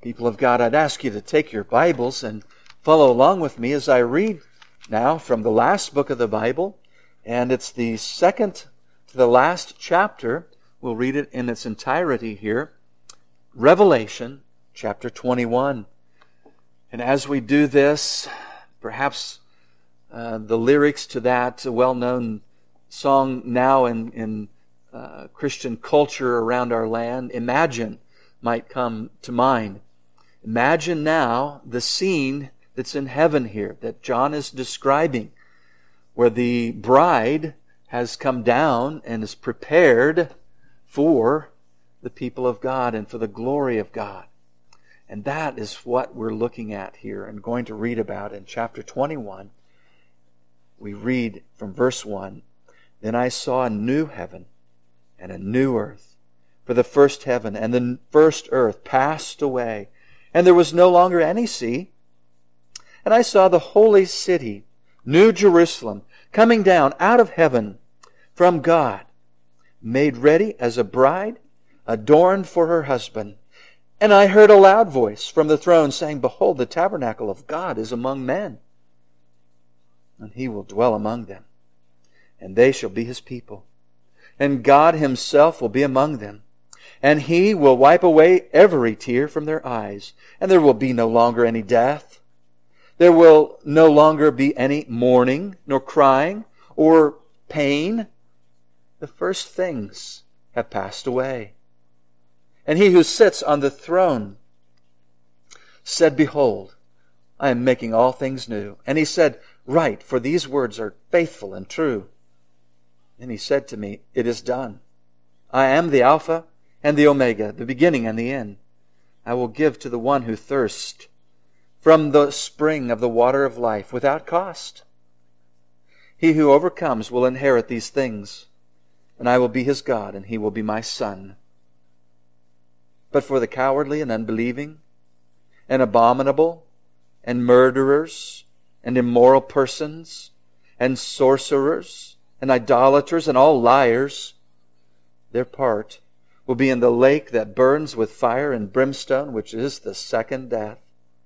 People of God, I'd ask you to take your Bibles and follow along with me as I read now from the last book of the Bible, and it's the second to the last chapter. We'll read it in its entirety here. Revelation chapter 21. And as we do this, perhaps the lyrics to that well-known song now in Christian culture around our land, Imagine, might come to mind. Imagine now the scene that's in heaven here that John is describing, where the bride has come down and is prepared for the people of God and for the glory of God. And that is what we're looking at here and going to read about in chapter 21. We read from verse 1, "Then I saw a new heaven and a new earth. For the first heaven and the first earth passed away, and there was no longer any sea. And I saw the holy city, New Jerusalem, coming down out of heaven from God, made ready as a bride, adorned for her husband. And I heard a loud voice from the throne saying, Behold, the tabernacle of God is among men, and He will dwell among them, and they shall be His people. And God Himself will be among them, and He will wipe away every tear from their eyes, and there will be no longer any death. There will no longer be any mourning, nor crying, or pain. The first things have passed away. And He who sits on the throne said, Behold, I am making all things new. And He said, Write, for these words are faithful and true. And He said to me, It is done. I am the Alpha and the Omega, the beginning and the end. I will give to the one who thirsts from the spring of the water of life without cost. He who overcomes will inherit these things, and I will be his God, and he will be my son. But for the cowardly and unbelieving, and abominable, and murderers, and immoral persons, and sorcerers, and idolaters, and all liars, their part will be in the lake that burns with fire and brimstone, which is the second death.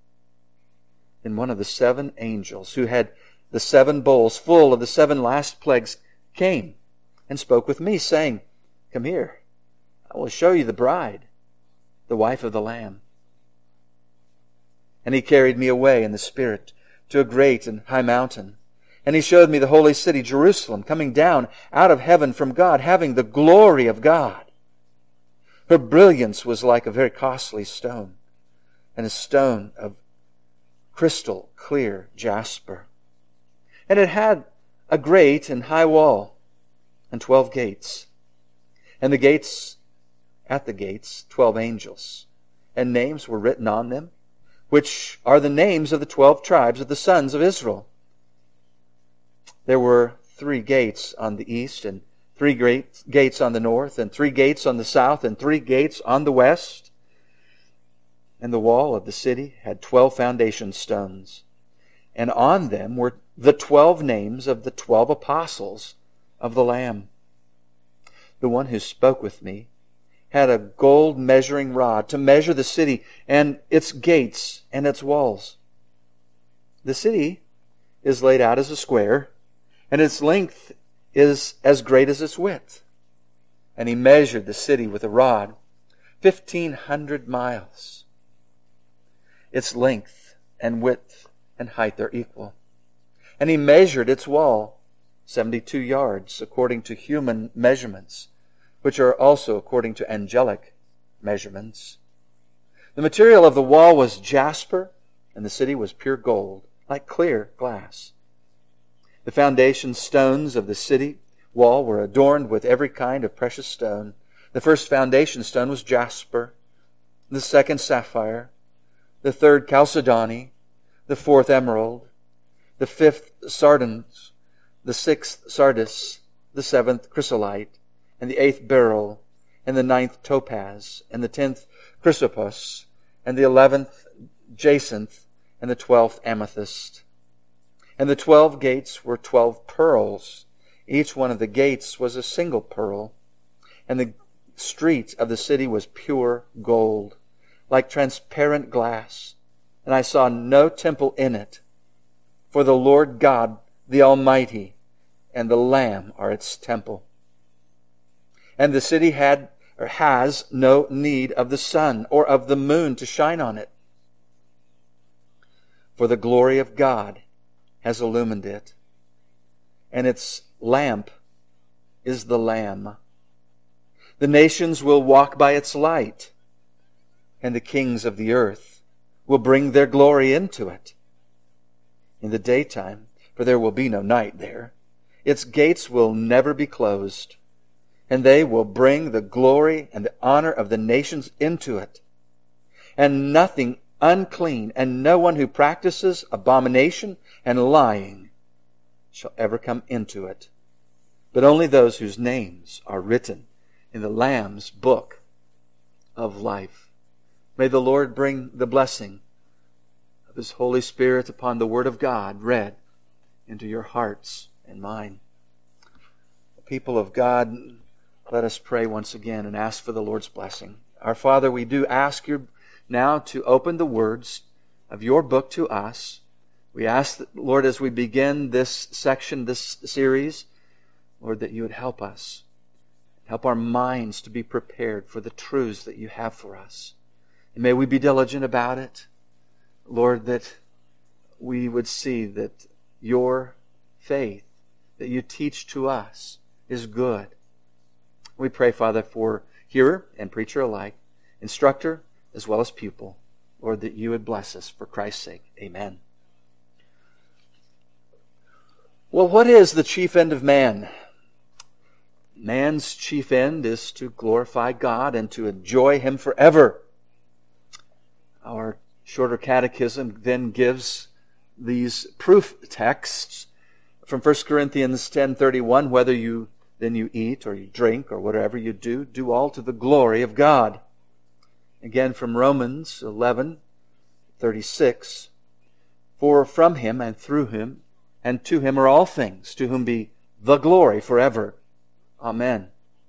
And one of the 7 angels who had the 7 bowls full of the 7 last plagues came and spoke with me, saying, Come here, I will show you the bride, the wife of the Lamb. And He carried me away in the Spirit to a great and high mountain. And He showed me the holy city, Jerusalem, coming down out of heaven from God, having the glory of God. Her brilliance was like a very costly stone, and a stone of crystal clear jasper. And it had a great and high wall, and 12 gates. And at the gates, 12 angels. And names were written on them, which are the names of the 12 tribes of the sons of Israel. There were 3 gates on the east, and 3 great gates on the north, and 3 gates on the south, and 3 gates on the west. And the wall of the city had 12 foundation stones, and on them were the 12 names of the 12 apostles of the Lamb. The one who spoke with me had a gold measuring rod to measure the city and its gates and its walls. The city is laid out as a square, and its length is as great as its width. And he measured the city with a rod, 1,500 miles. Its length and width and height are equal. And he measured its wall, 72 yards, according to human measurements, which are also according to angelic measurements. The material of the wall was jasper, and the city was pure gold, like clear glass. The foundation stones of the city wall were adorned with every kind of precious stone. The first foundation stone was jasper, the second sapphire, the third chalcedony, the fourth emerald, the fifth sardonyx, the sixth sardis, the seventh chrysolite, and the 8th beryl, and the 9th topaz, and the 10th chrysoprase, and the 11th jacinth, and the 12th amethyst. And the 12 gates were 12 pearls. Each one of the gates was a single pearl. And the street of the city was pure gold, like transparent glass, and I saw no temple in it. For the Lord God, the Almighty, and the Lamb are its temple. And the city has no need of the sun or of the moon to shine on it. For the glory of God has illumined it, and its lamp is the Lamb. The nations will walk by its light, and the kings of the earth will bring their glory into it. In the daytime, for there will be no night there, its gates will never be closed, and they will bring the glory and the honor of the nations into it. And nothing unclean, and no one who practices abomination and lying shall ever come into it, but only those whose names are written in the Lamb's book of life. May the Lord bring the blessing of His Holy Spirit upon the Word of God read into your hearts and mine. People of God, let us pray once again and ask for the Lord's blessing. Our Father, we do ask you now to open the words of your book to us. We ask that, Lord, as we begin this section, this series, Lord, that you would help us. Help our minds to be prepared for the truths that you have for us. And may we be diligent about it. Lord, that we would see that your faith that you teach to us is good. We pray, Father, for hearer and preacher alike, instructor as well as pupil. Lord, that you would bless us for Christ's sake. Amen. Well, what is the chief end of man? Man's chief end is to glorify God and to enjoy Him forever. Our shorter catechism then gives these proof texts from 1 Corinthians 10:31, whether you eat or you drink or whatever you do all to the glory of God. Again from Romans 11:36, for from Him and through Him and to Him are all things, to whom be the glory forever. Amen.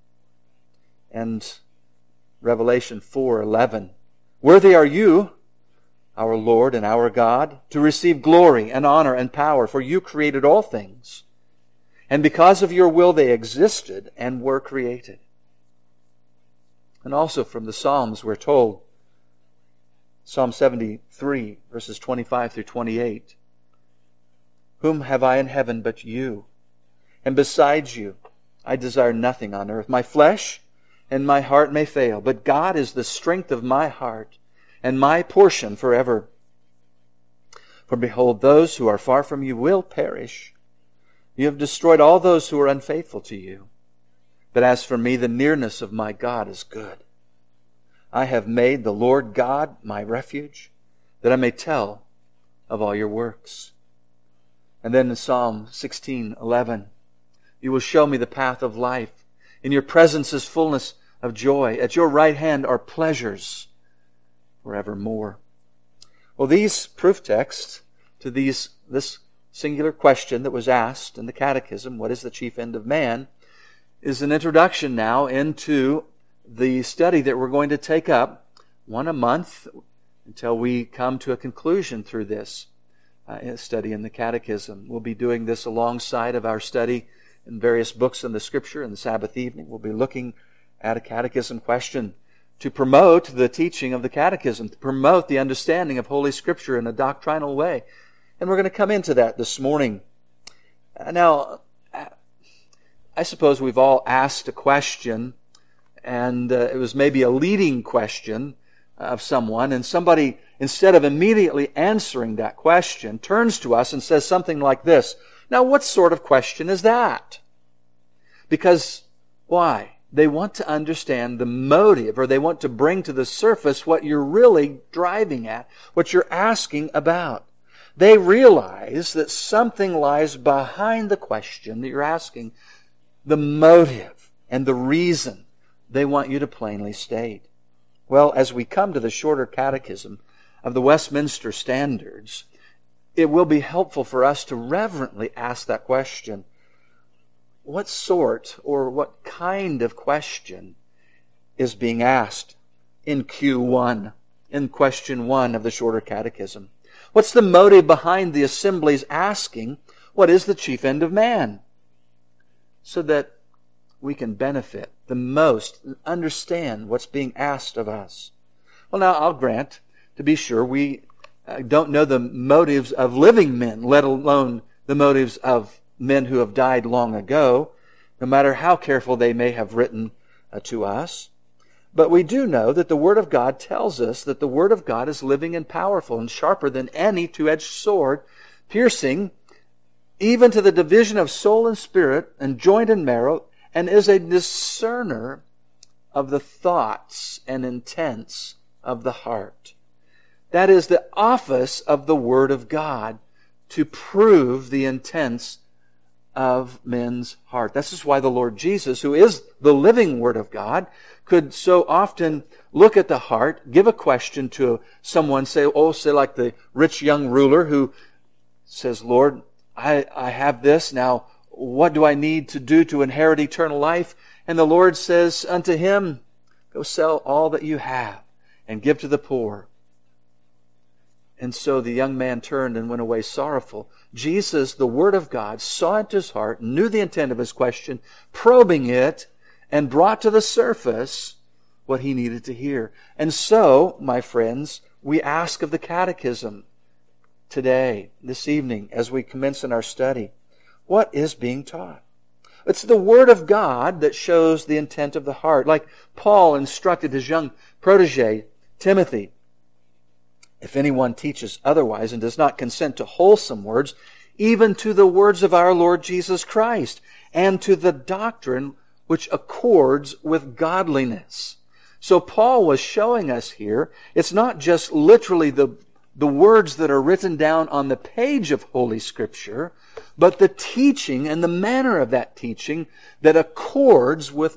And Revelation 4:11, worthy are you, our Lord and our God, to receive glory and honor and power, for you created all things, and because of your will they existed and were created. And also from the Psalms we're told, Psalm 73, verses 25 through 28, whom have I in heaven but you? And besides you, I desire nothing on earth. My flesh and my heart may fail, but God is the strength of my heart and my portion forever. For behold, those who are far from you will perish. You have destroyed all those who are unfaithful to you. But as for me, the nearness of my God is good. I have made the Lord God my refuge, that I may tell of all your works. And then in Psalm 16:11, you will show me the path of life. In your presence is fullness of joy. At your right hand are pleasures forevermore. Well, these proof texts to this singular question that was asked in the Catechism, what is the chief end of man, is an introduction now into the study that we're going to take up, one a month, until we come to a conclusion through this study in the Catechism. We'll be doing this alongside of our study in various books in the Scripture. In the Sabbath evening, we'll be looking at a catechism question to promote the teaching of the Catechism, to promote the understanding of Holy Scripture in a doctrinal way. And we're going to come into that this morning. Now, I suppose we've all asked a question, and it was maybe a leading question of someone, and somebody, instead of immediately answering that question, turns to us and says something like this. Now, what sort of question is that? Because, why? They want to understand the motive, or they want to bring to the surface what you're really driving at, what you're asking about. They realize that something lies behind the question that you're asking, the motive and the reason they want you to plainly state. Well, as we come to the shorter catechism of the Westminster Standards, it will be helpful for us to reverently ask that question. What sort or what kind of question is being asked in Q1 in question 1 of the Shorter Catechism. What's the motive behind the assembly's asking, what is the chief end of man? So that we can benefit the most and understand what's being asked of us. Well, now, I'll grant, to be sure, we don't know the motives of living men, let alone the motives of men who have died long ago, no matter how careful they may have written to us. But we do know that the Word of God tells us that the Word of God is living and powerful and sharper than any two-edged sword, piercing even to the division of soul and spirit and joint and marrow, and is a discerner of the thoughts and intents of the heart. That is the office of the Word of God, to prove the intents of men's heart. This is why the Lord Jesus, who is the living Word of God, could so often look at the heart, give a question to someone, say like the rich young ruler who says, Lord, I have this. Now, what do I need to do to inherit eternal life? And the Lord says unto him, go sell all that you have and give to the poor. And so the young man turned and went away sorrowful. Jesus, the Word of God, saw into his heart, knew the intent of his question, probing it, and brought to the surface what he needed to hear. And so, my friends, we ask of the Catechism today, this evening, as we commence in our study, what is being taught? It's the Word of God that shows the intent of the heart. Like Paul instructed his young protege, Timothy, if anyone teaches otherwise and does not consent to wholesome words, even to the words of our Lord Jesus Christ, and to the doctrine which accords with godliness. So Paul was showing us here, it's not just literally the words that are written down on the page of Holy Scripture, but the teaching and the manner of that teaching that accords with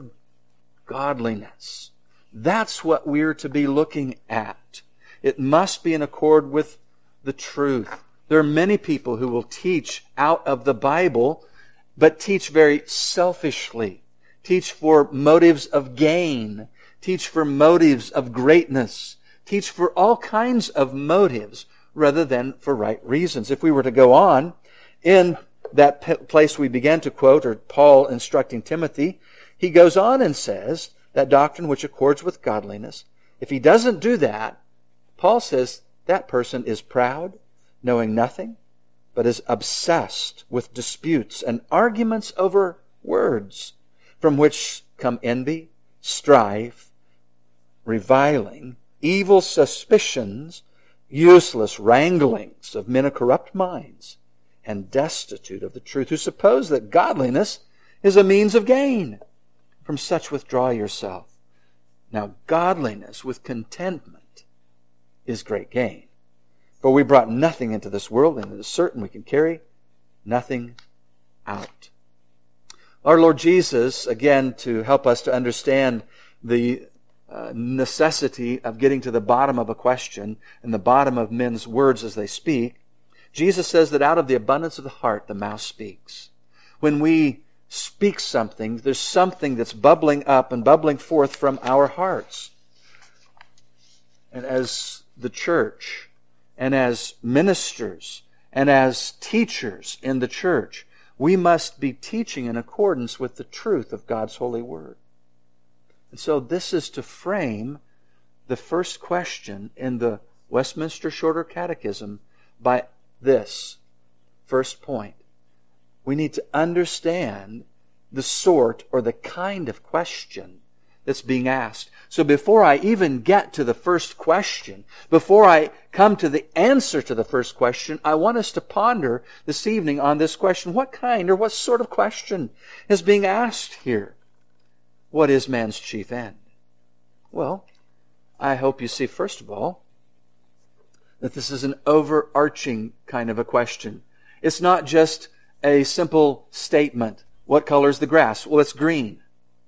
godliness. That's what we're to be looking at. It must be in accord with the truth. There are many people who will teach out of the Bible, but teach very selfishly, teach for motives of gain, teach for motives of greatness, teach for all kinds of motives rather than for right reasons. If we were to go on, in that place we began to quote, or Paul instructing Timothy, he goes on and says, that doctrine which accords with godliness. If he doesn't do that, Paul says that person is proud, knowing nothing, but is obsessed with disputes and arguments over words, from which come envy, strife, reviling, evil suspicions, useless wranglings of men of corrupt minds, and destitute of the truth, who suppose that godliness is a means of gain. From such withdraw yourself. Now, godliness with contentment is great gain. For we brought nothing into this world, and it is certain we can carry nothing out. Our Lord Jesus, again, to help us to understand the necessity of getting to the bottom of a question and the bottom of men's words as they speak, Jesus says that out of the abundance of the heart, the mouth speaks. When we speak something, there's something that's bubbling up and bubbling forth from our hearts. And as the church, and as ministers, and as teachers in the church, we must be teaching in accordance with the truth of God's holy word. And so this is to frame the first question in the Westminster Shorter Catechism by this first point. We need to understand the sort or the kind of question that's being asked. So before I even get to the first question, before I come to the answer to the first question, I want us to ponder this evening on this question. What kind or what sort of question is being asked here? What is man's chief end? Well, I hope you see, first of all, that this is an overarching kind of a question. It's not just a simple statement. What color is the grass? Well, it's green.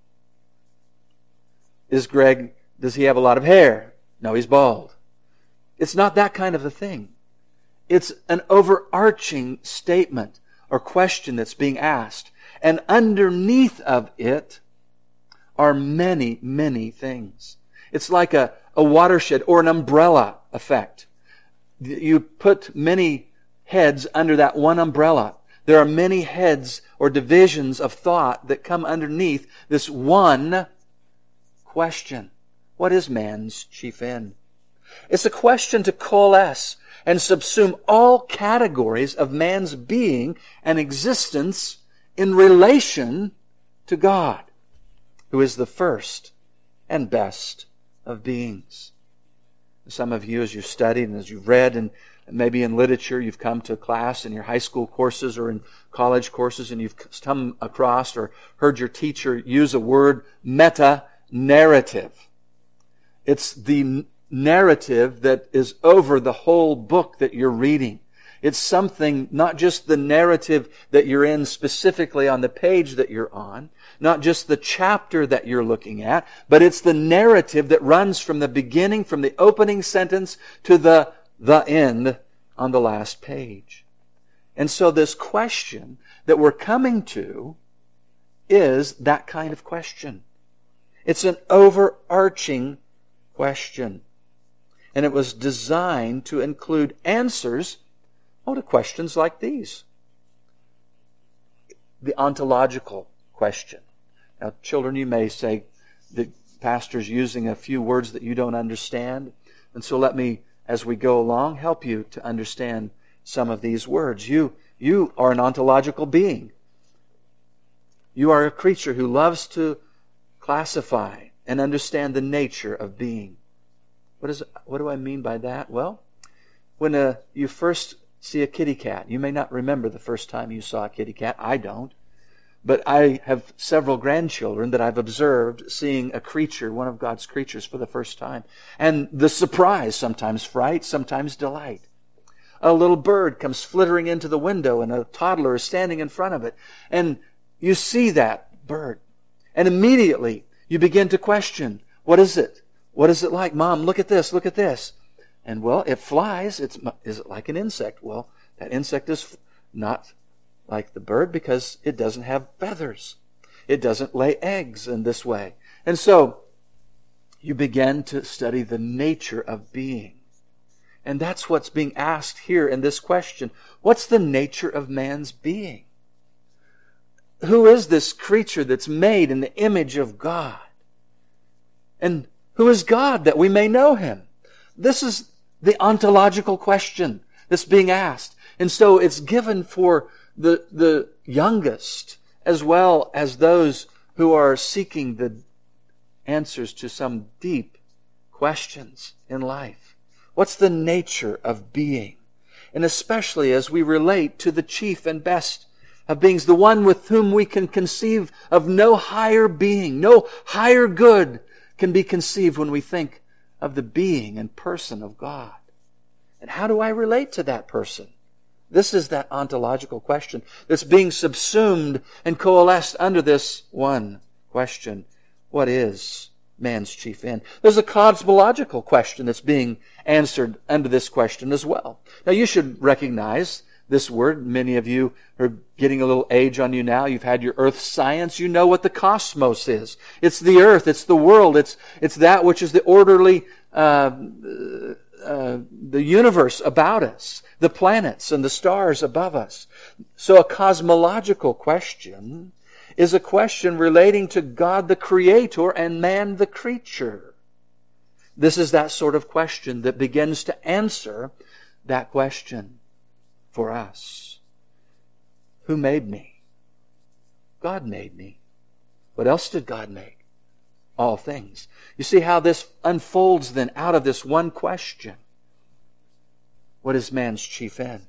Does he have a lot of hair? No, he's bald. It's not that kind of a thing. It's an overarching statement or question that's being asked. And underneath of it are many, many things. It's like a a watershed or an umbrella effect. You put many heads under that one umbrella. There are many heads or divisions of thought that come underneath this one question. What is man's chief end? It's a question to coalesce and subsume all categories of man's being and existence in relation to God, who is the first and best of beings. Some of you, as you've studied and as you've read, and maybe in literature, you've come to a class in your high school courses or in college courses, and you've come across or heard your teacher use a word, meta-narrative. It's the narrative that is over the whole book that you're reading. It's something, not just the narrative that you're in specifically on the page that you're on, not just the chapter that you're looking at, but it's the narrative that runs from the beginning, from the opening sentence to the end on the last page. And so this question that we're coming to is that kind of question. It's an overarching question. And it was designed to include answers to questions like these. The ontological question. Now, children, you may say the pastor's using a few words that you don't understand. And so let me, as we go along, help you to understand some of these words. You are an ontological being. You are a creature who loves to classify and understand the nature of being. What do I mean by that? Well, when you first see a kitty cat, you may not remember the first time you saw a kitty cat. I don't. But I have several grandchildren that I've observed seeing a creature, one of God's creatures, for the first time. And the surprise, sometimes fright, sometimes delight. A little bird comes flittering into the window and a toddler is standing in front of it. And you see that bird. And immediately you begin to question, what is it? What is it like? Mom, look at this, look at this. And well, it flies. Is it like an insect? Well, that insect is not like the bird because it doesn't have feathers. It doesn't lay eggs in this way. And so you begin to study the nature of being. And that's what's being asked here in this question. What's the nature of man's being? Who is this creature that's made in the image of God? And who is God that we may know Him? This is the ontological question that's being asked. And so it's given for the youngest as well as those who are seeking the answers to some deep questions in life. What's the nature of being? And especially as we relate to the chief and best of beings, the one with whom we can conceive of no higher being, no higher good can be conceived when we think of the being and person of God. And how do I relate to that person? This is that ontological question that's being subsumed and coalesced under this one question. What is man's chief end? There's a cosmological question that's being answered under this question as well. Now you should recognize this word. Many of you are getting a little age on you now. You've had your earth science. You know what the cosmos is. It's the earth. It's the world. It's that which is the orderly, the universe about us, the planets and the stars above us. So a cosmological question is a question relating to God the Creator and man the creature. This is that sort of question that begins to answer that question for us. Who made me? God made me. What else did God make? All things. You see how this unfolds then out of this one question. What is man's chief end?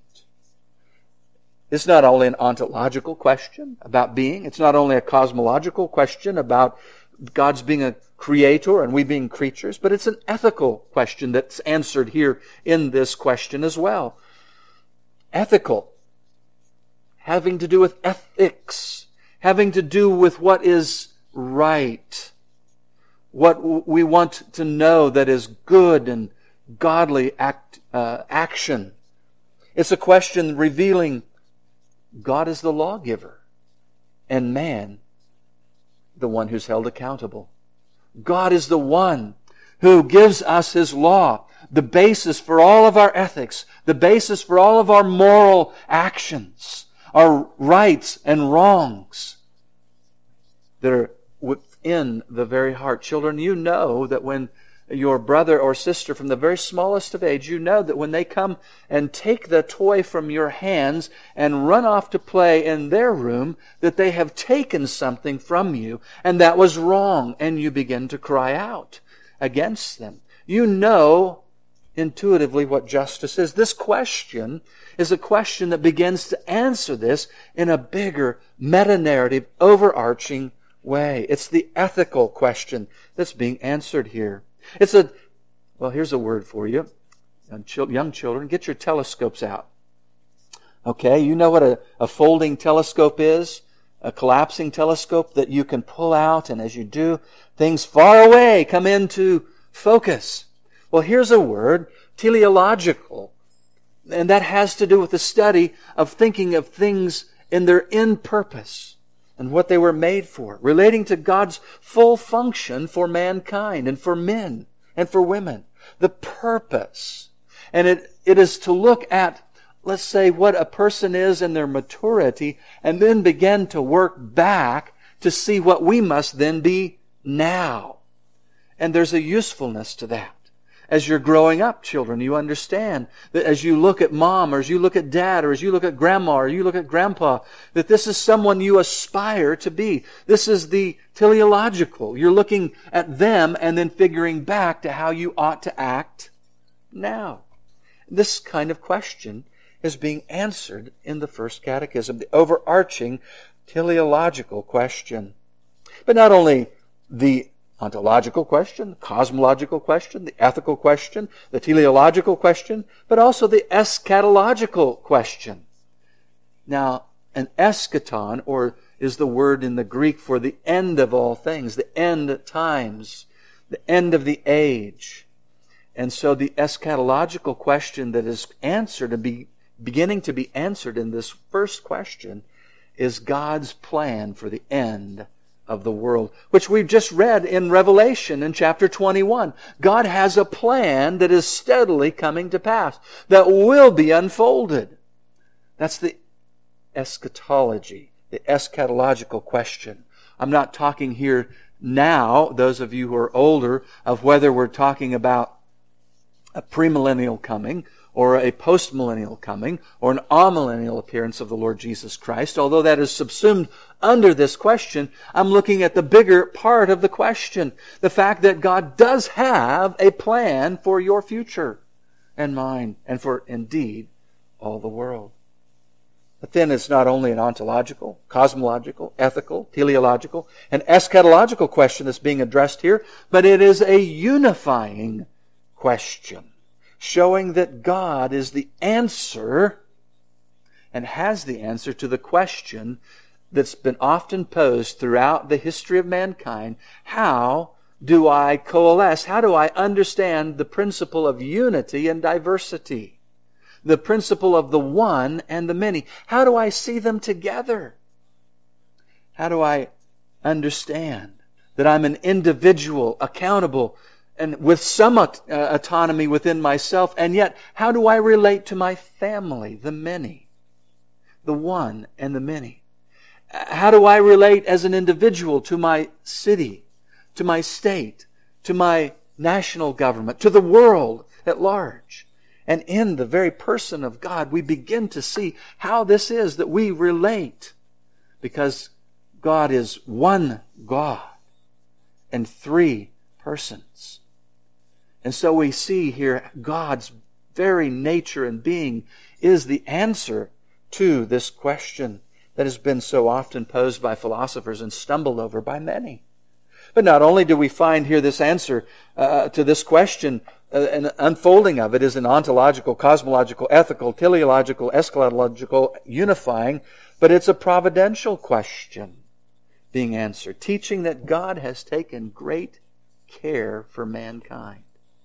It's not only an ontological question about being. It's not only a cosmological question about God's being a creator and we being creatures, but it's an ethical question that's answered here in this question as well. Ethical, having to do with ethics, having to do with what is right, what we want to know that is good and godly action. It's a question revealing God is the lawgiver and man the one who's held accountable. God is the one who gives us His law, the basis for all of our ethics, the basis for all of our moral actions, our rights and wrongs that are within the very heart. Children, you know that when your brother or sister from the very smallest of age, you know that when they come and take the toy from your hands and run off to play in their room, that they have taken something from you, and that was wrong, and you begin to cry out against them. You know intuitively what justice is. This question is a question that begins to answer this in a bigger, meta-narrative, overarching way. It's the ethical question that's being answered here. Here's a word for you. Young children, get your telescopes out. Okay, you know what a folding telescope is? A collapsing telescope that you can pull out, and as you do, things far away come into focus. Well, here's a word, teleological, and that has to do with the study of thinking of things in their end purpose and what they were made for, relating to God's full function for mankind and for men and for women. The purpose. And it is to look at, let's say, what a person is in their maturity and then begin to work back to see what we must then be now. And there's a usefulness to that. As you're growing up, children, you understand that as you look at mom, or as you look at dad, or as you look at grandma, or you look at grandpa, that this is someone you aspire to be. This is the teleological. You're looking at them and then figuring back to how you ought to act now. This kind of question is being answered in the First Catechism, the overarching teleological question. But not only the ontological question, the cosmological question, the ethical question, the teleological question, but also the eschatological question. Now, an eschaton, or is the word in the Greek for the end of all things, the end times, the end of the age. And so the eschatological question that is answered and beginning to be answered in this first question is God's plan for the end of the world, which we've just read in Revelation in chapter 21. God has a plan that is steadily coming to pass, that will be unfolded. That's the eschatology, the eschatological question. I'm not talking here now, those of you who are older, of whether we're talking about a premillennial coming, or a postmillennial coming, or an amillennial appearance of the Lord Jesus Christ. Although that is subsumed under this question, I'm looking at the bigger part of the question. The fact that God does have a plan for your future and mine, and for, indeed, all the world. But then it's not only an ontological, cosmological, ethical, teleological, and eschatological question that's being addressed here, but it is a unifying question, showing that God is the answer and has the answer to the question that's been often posed throughout the history of mankind. How do I coalesce? How do I understand the principle of unity and diversity? The principle of the one and the many. How do I see them together? How do I understand that I'm an individual, accountable, and with some autonomy within myself, and yet how do I relate to my family, the many, the one and the many? How do I relate as an individual to my city, to my state, to my national government, to the world at large? And in the very person of God, we begin to see how this is that we relate, because God is one God and three persons. And so we see here God's very nature and being is the answer to this question that has been so often posed by philosophers and stumbled over by many. But not only do we find here this answer to this question, an unfolding of it is an ontological, cosmological, ethical, teleological, eschatological, unifying, but it's a providential question being answered, teaching that God has taken great care for mankind.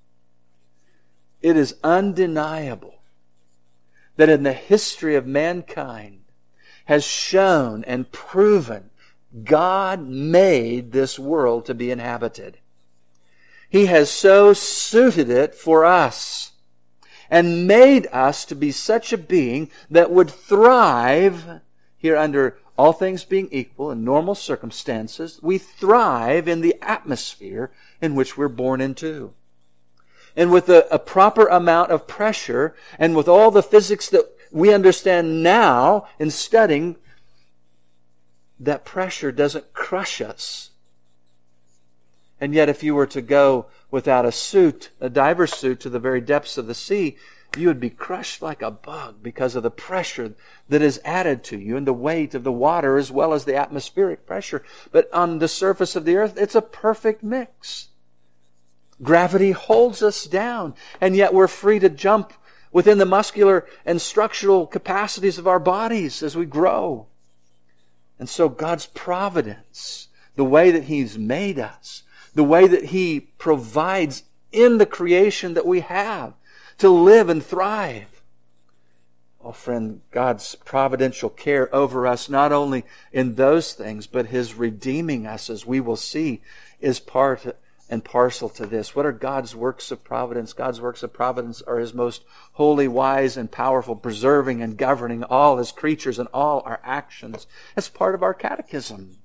It is undeniable that in the history of mankind has shown and proven God made this world to be inhabited. He has so suited it for us and made us to be such a being that would thrive here under all things being equal in normal circumstances. We thrive in the atmosphere in which we're born into. And with a proper amount of pressure and with all the physics that we understand now in studying, that pressure doesn't crush us. And yet if you were to go without a suit, a diver's suit, to the very depths of the sea, you would be crushed like a bug because of the pressure that is added to you and the weight of the water as well as the atmospheric pressure. But on the surface of the earth, it's a perfect mix. Gravity holds us down, and yet we're free to jump within the muscular and structural capacities of our bodies as we grow. And so God's providence, the way that He's made us, the way that He provides in the creation that we have to live and thrive. Oh friend, God's providential care over us, not only in those things, but His redeeming us, as we will see, is part and parcel to this. What are God's works of providence? God's works of providence are His most holy, wise, and powerful, preserving and governing all His creatures and all our actions. That's part of our catechism.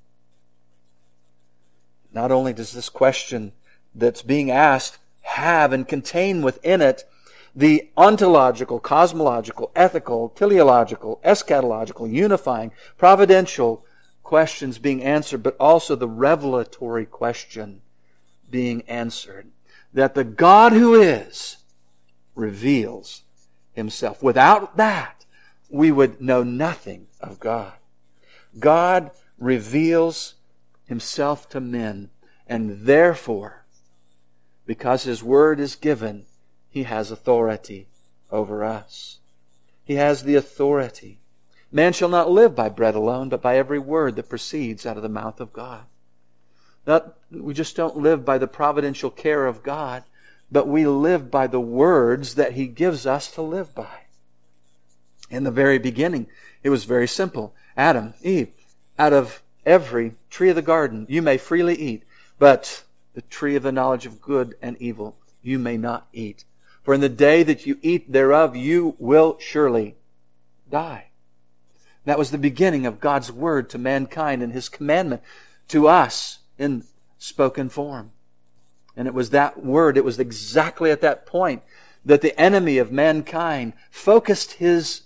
Not only does this question that's being asked have and contain within it the ontological, cosmological, ethical, teleological, eschatological, unifying, providential questions being answered, but also the revelatory question being answered. That the God who is reveals Himself. Without that, we would know nothing of God. God reveals Himself to men, and therefore, because His Word is given, He has authority over us. He has the authority. Man shall not live by bread alone, but by every word that proceeds out of the mouth of God. We just don't live by the providential care of God, but we live by the words that He gives us to live by. In the very beginning, it was very simple. Adam, Eve, out of every tree of the garden you may freely eat, but the tree of the knowledge of good and evil you may not eat. For in the day that you eat thereof, you will surely die. That was the beginning of God's word to mankind and His commandment to us in spoken form. And it was that word, it was exactly at that point that the enemy of mankind focused his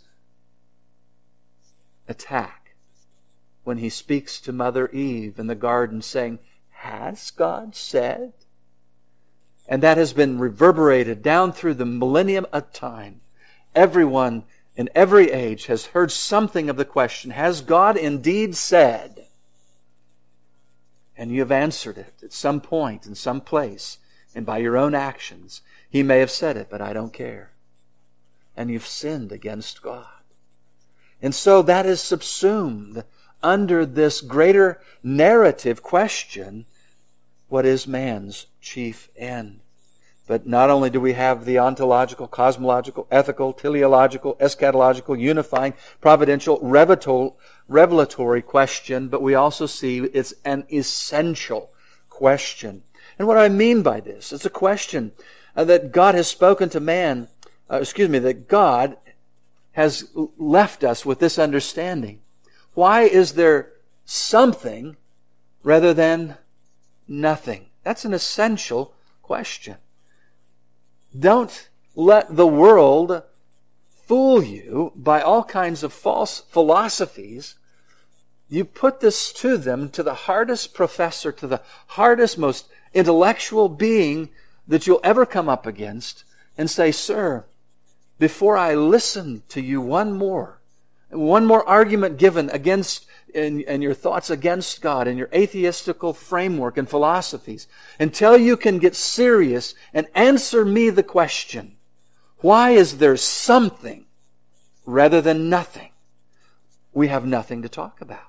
attack when he speaks to Mother Eve in the garden saying, "Has God said?" And that has been reverberated down through the millennium of time. Everyone in every age has heard something of the question, has God indeed said? And you have answered it at some point, in some place, and by your own actions. He may have said it, but I don't care. And you've sinned against God. And so that is subsumed under this greater narrative question, what is man's chief end? But not only do we have the ontological, cosmological, ethical, teleological, eschatological, unifying, providential, revelatory question, but we also see it's an essential question. And what I mean by this, it's a question that God has spoken to man, that God has left us with this understanding. Why is there something rather than nothing? That's an essential question. Don't let the world fool you by all kinds of false philosophies. You put this to them, to the hardest professor, to the hardest, most intellectual being that you'll ever come up against, and say, "Sir, before I listen to you one more argument given against and your thoughts against God and your atheistical framework and philosophies, until you can get serious and answer me the question, why is there something rather than nothing?" We have nothing to talk about.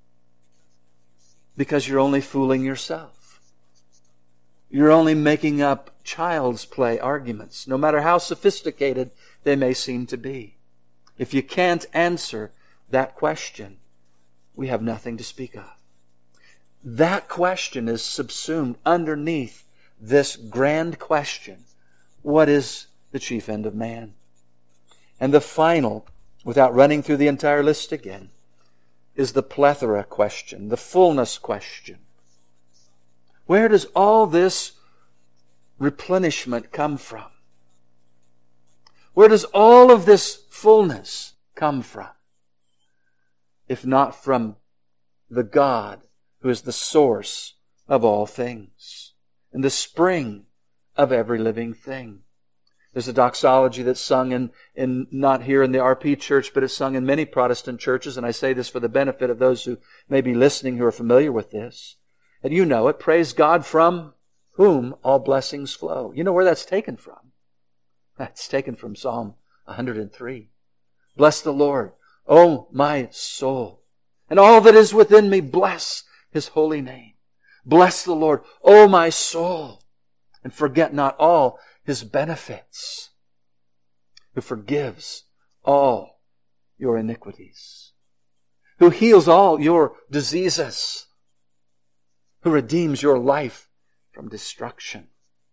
Because you're only fooling yourself. You're only making up child's play arguments, no matter how sophisticated they may seem to be. If you can't answer that question, we have nothing to speak of. That question is subsumed underneath this grand question, what is the chief end of man? And the final, without running through the entire list again, is the plethora question, the fullness question. Where does all this replenishment come from? Where does all of this fullness come from? If not from the God who is the source of all things and the spring of every living thing. There's a doxology that's sung in not here in the RP church, but it's sung in many Protestant churches, and I say this for the benefit of those who may be listening who are familiar with this. And you know it, praise God from whom all blessings flow. You know where that's taken from? That's taken from Psalm 103. Bless the Lord, O my soul, and all that is within me, bless His holy name. Bless the Lord, O my soul, and forget not all His benefits, who forgives all your iniquities, who heals all your diseases, who redeems your life from destruction,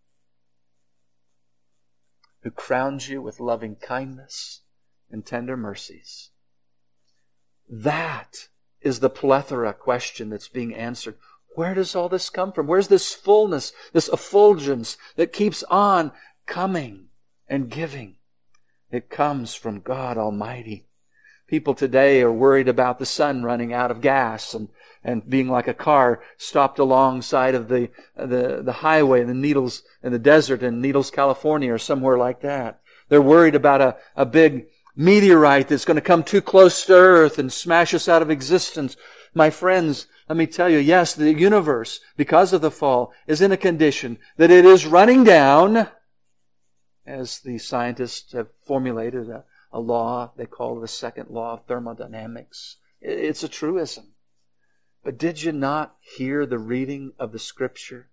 who crowns you with loving kindness and tender mercies. That is the plethora question that's being answered. Where does all this come from? Where's this fullness, this effulgence that keeps on coming and giving? It comes from God Almighty. People today are worried about the sun running out of gas and being like a car stopped alongside of the highway in the Needles, in the desert in Needles, California, or somewhere like that. They're worried about a big meteorite that's going to come too close to Earth and smash us out of existence. My friends, let me tell you, yes, the universe, because of the fall, is in a condition that it is running down, as the scientists have formulated a law they call the second law of thermodynamics. It's a truism. But did you not hear the reading of the Scripture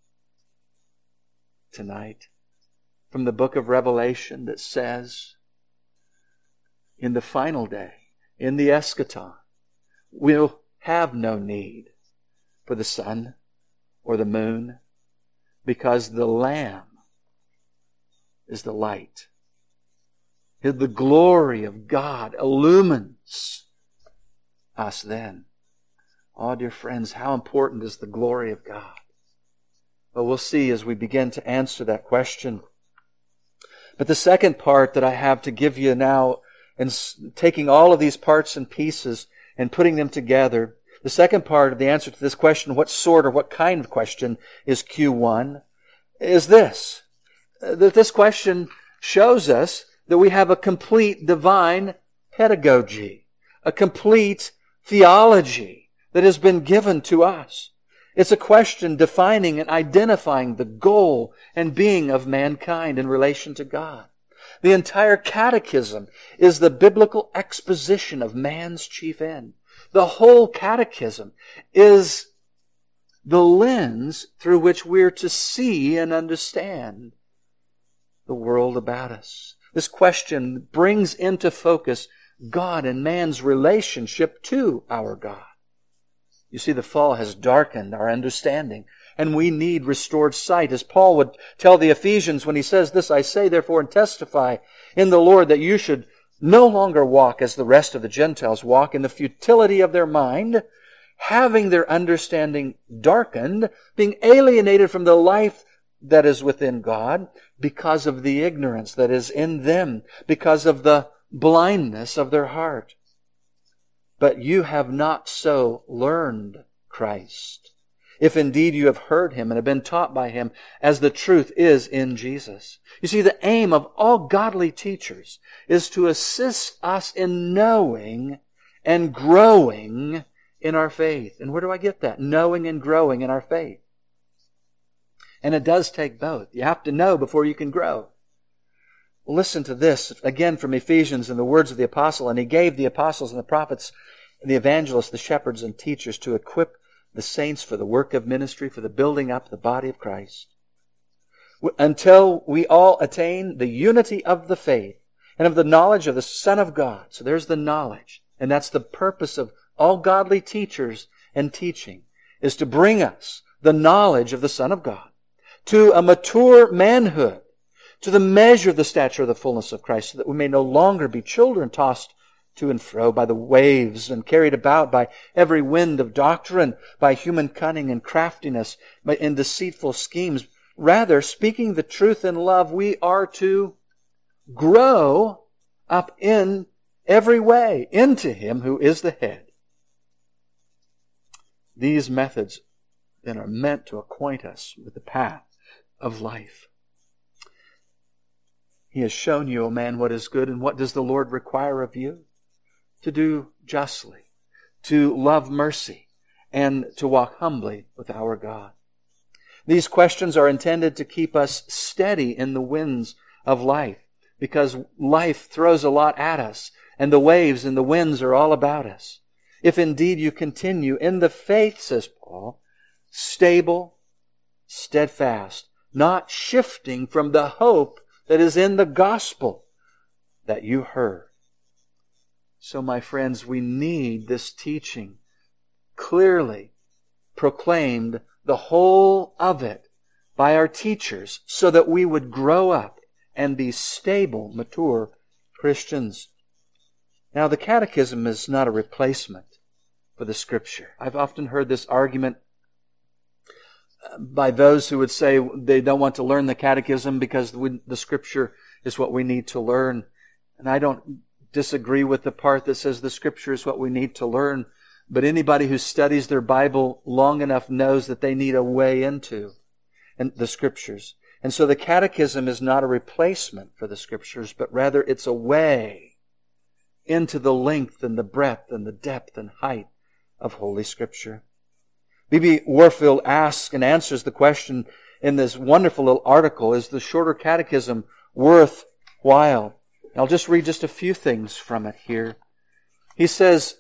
tonight from the book of Revelation that says, in the final day, in the eschaton, we'll have no need for the sun or the moon, because the Lamb is the light. The glory of God illumines us then. Oh, dear friends, how important is the glory of God? Well, we'll see as we begin to answer that question. But the second part that I have to give you now, and taking all of these parts and pieces and putting them together, the second part of the answer to this question, what sort or what kind of question is Q1, is this. That this question shows us that we have a complete divine pedagogy, a complete theology that has been given to us. It's a question defining and identifying the goal and being of mankind in relation to God. The entire catechism is the biblical exposition of man's chief end. The whole catechism is the lens through which we're to see and understand the world about us. This question brings into focus God and man's relationship to our God. You see, the fall has darkened our understanding, and we need restored sight. As Paul would tell the Ephesians when he says this, I say therefore and testify in the Lord that you should no longer walk as the rest of the Gentiles walk in the futility of their mind, having their understanding darkened, being alienated from the life that is within God because of the ignorance that is in them, because of the blindness of their heart. But you have not so learned Christ, if indeed you have heard Him and have been taught by Him, as the truth is in Jesus. You see, the aim of all godly teachers is to assist us in knowing and growing in our faith. And where do I get that? Knowing and growing in our faith. And it does take both. You have to know before you can grow. Listen to this, again from Ephesians in the words of the apostle. And he gave the apostles and the prophets and the evangelists, the shepherds and teachers to equip the saints for the work of ministry, for the building up the body of Christ, until we all attain the unity of the faith and of the knowledge of the Son of God. So there's the knowledge. And that's the purpose of all godly teachers and teaching, is to bring us the knowledge of the Son of God, to a mature manhood, to the measure of the stature of the fullness of Christ, so that we may no longer be children tossed to and fro by the waves and carried about by every wind of doctrine, by human cunning and craftiness, in deceitful schemes. Rather, speaking the truth in love, we are to grow up in every way into Him who is the head. These methods then are meant to acquaint us with the path of life. He has shown you, O man, what is good, and what does the Lord require of you? To do justly, to love mercy, and to walk humbly with our God. These questions are intended to keep us steady in the winds of life, because life throws a lot at us, and the waves and the winds are all about us. If indeed you continue in the faith, says Paul, stable, steadfast, not shifting from the hope that is in the gospel that you heard. So, my friends, we need this teaching clearly proclaimed, the whole of it, by our teachers, so that we would grow up and be stable, mature Christians. Now, the Catechism is not a replacement for the Scripture. I've often heard this argument by those who would say they don't want to learn the Catechism because the Scripture is what we need to learn. And I don't disagree with the part that says the Scripture is what we need to learn. But anybody who studies their Bible long enough knows that they need a way into the Scriptures. And so the Catechism is not a replacement for the Scriptures, but rather it's a way into the length and the breadth and the depth and height of Holy Scripture. B.B. Warfield asks and answers the question in this wonderful little article, is the shorter catechism worthwhile? I'll just read just a few things from it here. He says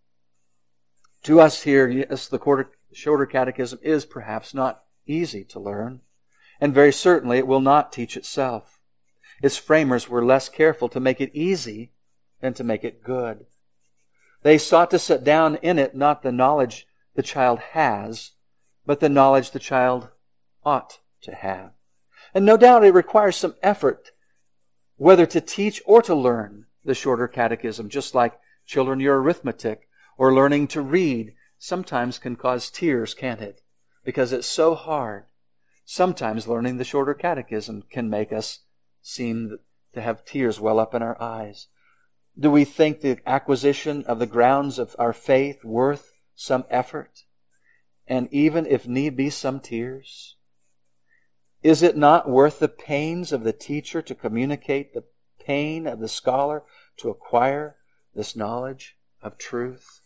to us here, yes, the shorter catechism is perhaps not easy to learn, and very certainly it will not teach itself. Its framers were less careful to make it easy than to make it good. They sought to set down in it not the knowledge the child has, but the knowledge the child ought to have. And no doubt it requires some effort whether to teach or to learn the shorter catechism, just like children, your arithmetic or learning to read sometimes can cause tears, can't it? Because it's so hard. Sometimes learning the shorter catechism can make us seem to have tears well up in our eyes. Do we think the acquisition of the grounds of our faith worth some effort, and even, if need be, some tears? Is it not worth the pains of the teacher to communicate the pain of the scholar to acquire this knowledge of truth?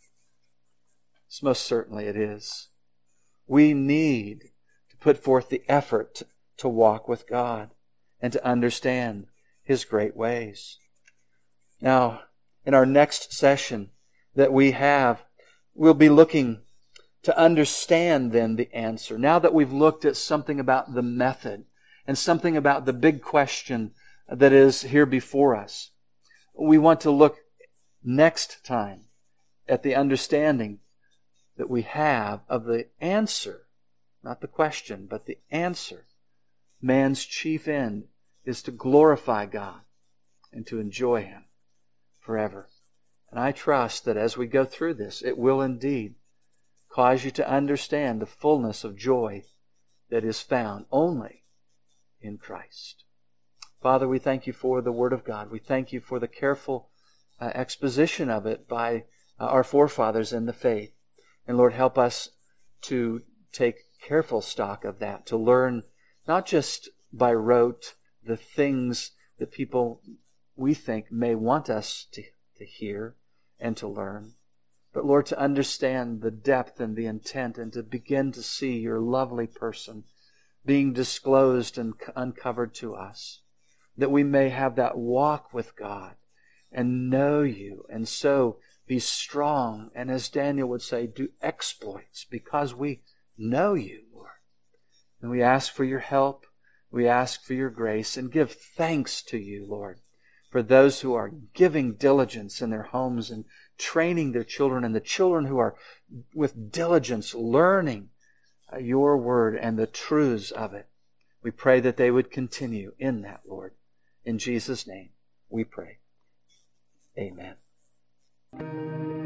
Most certainly it is. We need to put forth the effort to walk with God and to understand His great ways. Now, in our next session that we have, we'll be looking to understand then the answer. Now that we've looked at something about the method and something about the big question that is here before us, we want to look next time at the understanding that we have of the answer, not the question, but the answer. Man's chief end is to glorify God and to enjoy Him forever. And I trust that as we go through this, it will indeed cause you to understand the fullness of joy that is found only in Christ. Father, we thank You for the Word of God. We thank You for the careful exposition of it by our forefathers in the faith. And Lord, help us to take careful stock of that, to learn not just by rote the things that people we think may want us to hear and to learn, but Lord, to understand the depth and the intent and to begin to see Your lovely person being disclosed and uncovered to us, that we may have that walk with God and know You, and so be strong, and as Daniel would say, do exploits because we know You, Lord. And we ask for Your help, we ask for Your grace, and give thanks to You, Lord, for those who are giving diligence in their homes and training their children, and the children who are with diligence learning Your Word and the truths of it. We pray that they would continue in that, Lord. In Jesus' name we pray. Amen.